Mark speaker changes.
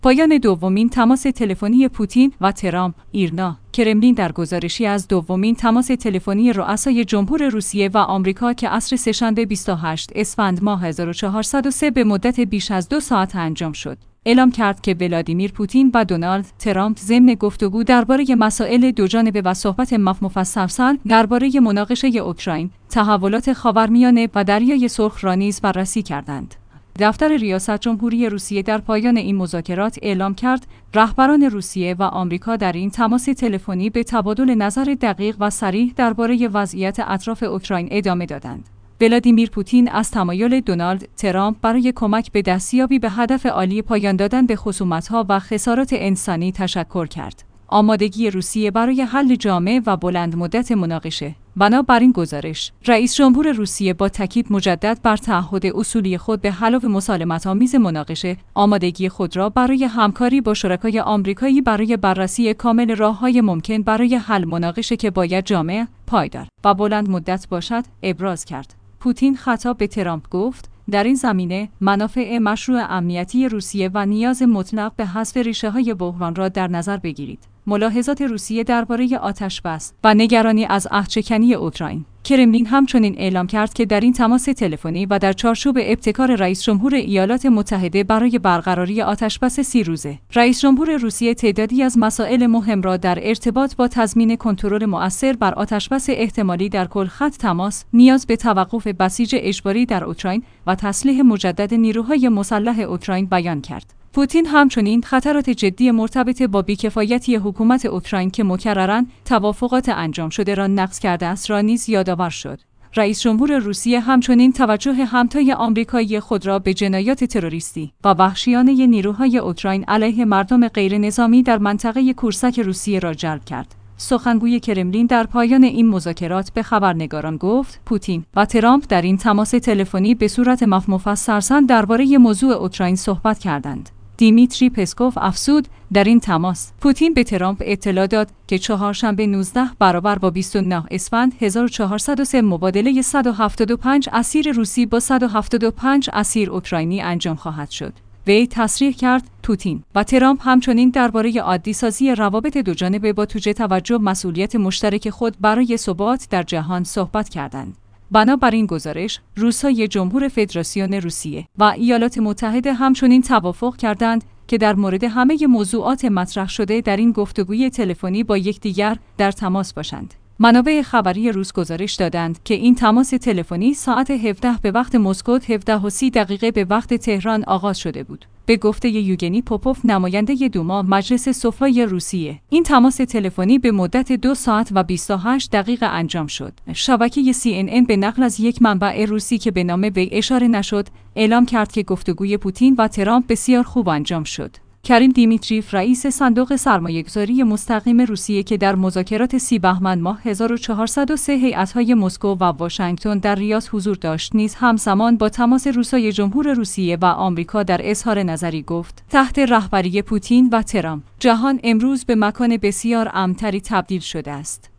Speaker 1: پایان دومین تماس تلفنی پوتین و ترامپ. ایرنا. کرملین در گزارشی از دومین تماس تلفنی رؤسای جمهور روسیه و آمریکا که عصر سه‌شنبه 28 اسفند ماه 1403 به مدت بیش از 2 ساعت انجام شد، اعلام کرد که ولادیمیر پوتین و دونالد ترامپ ضمن گفتگو درباره مسائل دوجانبه و صحبت مفصل درباره مناقشه اوکراین، تحولات خاورمیانه و دریای سرخ را نیز بررسی کردند. دفتر ریاست جمهوری روسیه در پایان این مذاکرات اعلام کرد رهبران روسیه و آمریکا در این تماس تلفنی به تبادل نظر دقیق و صریح درباره وضعیت اطراف اوکراین ادامه دادند. ولادیمیر پوتین از تمایل دونالد ترامپ برای کمک به دستیابی به هدف عالی پایان دادن به خصومت‌ها و خسارات انسانی تشکر کرد. آمادگی روسیه برای حل جامع و بلند مدت مناقشه. بنابراین گزارش، رئیس جمهور روسیه با تاکید مجدد بر تعهد اصولی خود به حل مسالمت‌آمیز مناقشه، آمادگی خود را برای همکاری با شرکای آمریکایی برای بررسی کامل راه‌های ممکن برای حل مناقشه که باید جامع، پایدار و بلند مدت باشد، ابراز کرد. پوتین خطاب به ترامپ گفت: در این زمینه منافع مشروع امنیتی روسیه و نیاز مطلق به حذف ریشه‌های بحران را در نظر بگیرید. ملاحظات روسیه درباره آتش‌بس و نگرانی از عهدشکنی اوکراین. کرملین همچنین اعلام کرد که در این تماس تلفنی و در چارچوب ابتکار رئیس جمهور ایالات متحده برای برقراری آتش‌بس 30 روزه، رئیس جمهور روسیه تعدادی از مسائل مهم را در ارتباط با تضمین کنترل مؤثر بر آتش‌بس احتمالی در کل خط تماس، نیاز به توقف بسیج اجباری در اوکراین و تسلیح مجدد نیروهای مسلح اوکراین بیان کرد. پوتین همچنین خطرات جدی مرتبط با بی‌کفایتی حکومت اوکراین که مکرراً توافقات انجام شده را نقض کرده است را نیز یادآور شد. رئیس جمهور روسیه همچنین توجه همتای آمریکایی خود را به جنایات تروریستی و وحشیانه نیروهای اوکراین علیه مردم غیر نظامی در منطقه کورسک روسیه را جلب کرد. سخنگوی کرملین در پایان این مذاکرات به خبرنگاران گفت: پوتین و ترامپ در این تماس تلفنی به صورت مفصل درباره موضوع اوکراین صحبت کردند. دیمیتری پسکوف افزود: در این تماس پوتین به ترامپ اطلاع داد که چهارشنبه 19 برابر با 29 اسفند 1403 مبادله 175 اسیر روسی با 175 اسیر اوکراینی انجام خواهد شد. وی تصریح کرد پوتین و ترامپ همچنین درباره عادی‌سازی روابط دوجانبه با توجه توجه مسئولیت مشترک خود برای ثبات در جهان صحبت کردند. بنابراین گزارش، روس‌های جمهور فدراسیون روسیه و ایالات متحده همچنین توافق کردند که در مورد همه موضوعات مطرح شده در این گفتگوی تلفنی با یکدیگر در تماس باشند. منابع خبری روس گزارش دادند که این تماس تلفنی ساعت 17 به وقت مسکو 17:30 به وقت تهران آغاز شده بود. به گفته یوگنی پوپوف، نماینده دوما مجلس سفرای روسیه، این تماس تلفنی به مدت 2 ساعت و 28 دقیقه انجام شد. شبکه CNN به نقل از یک منبع روسی که به نام وی اشاره نشد، اعلام کرد که گفتگوی پوتین و ترامپ بسیار خوب انجام شد. کریم دیمیتریف، رئیس صندوق سرمایه‌گذاری مستقیم روسیه که در مذاکرات 30 بهمن ماه 1403 هیئت‌های مسکو و واشنگتن در ریاض حضور داشت، نیز همزمان با تماس روسای جمهور روسیه و آمریکا در اظهار نظری گفت: تحت رهبری پوتین و ترامپ، جهان امروز به مکان بسیار امن‌تری تبدیل شده است.